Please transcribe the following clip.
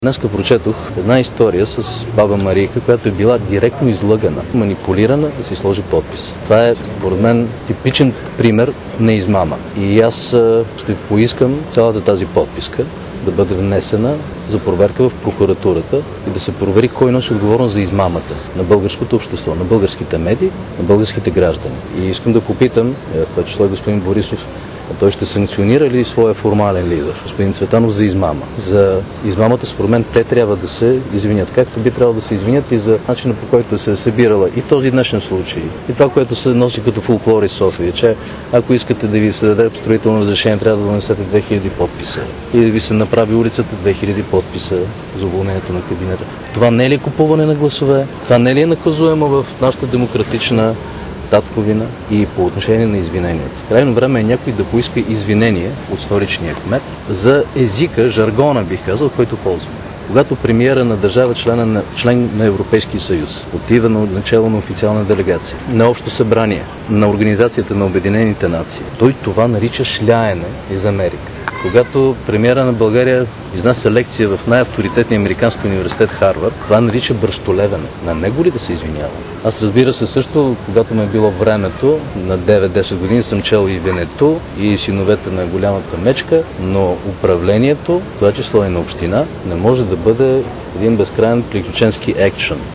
Днеска прочетох една история с баба Марийка, която е била директно излъгана, манипулирана да си сложи подпис. Това е, според мен, типичен пример на измама. И аз ще поискам цялата тази подписка да бъде внесена за проверка в прокуратурата и да се провери кой носи отговорност за измамата на българското общество, на българските медии, на българските граждани. И искам да попитам, това число господин Борисов, той ще санкционира ли своя формален лидер, господин Цветанов, за измама? За измамата, според мен, те трябва да се извинят, както би трябвало да се извинят и за начина, по който се е събирала и този днешен случай, и това, което се носи като фолклор из София, че ако искате да ви се даде строително разрешение, трябва да донесете 2000 подписа и да ви се направи улицата 2000 подписа за уволнението на кабинета. Това не е ли купуване на гласове? Това не е ли наказуемо в нашата демократична татковина и по отношение на извиненията? Крайно време е някой да поиска извинение от столичния кмет за езика, жаргона, бих казал, който ползваме. Когато премиера на държава, член на Европейския съюз, отива на начало на официална делегация, на общо събрание, на Организацията на Обединените нации, той това нарича шляене из Америка. Когато премиера на България изнася лекция в най-авторитетния американски университет Харвард, това нарича бръщолевене. На него ли да се извинява? Аз, разбира се, също, когато ме е било времето, на 9-10 години съм чел и Венето, и Синовете на голямата мечка, но управлението, това число и на община, не може да бъде един безкрайен приключенски екшън.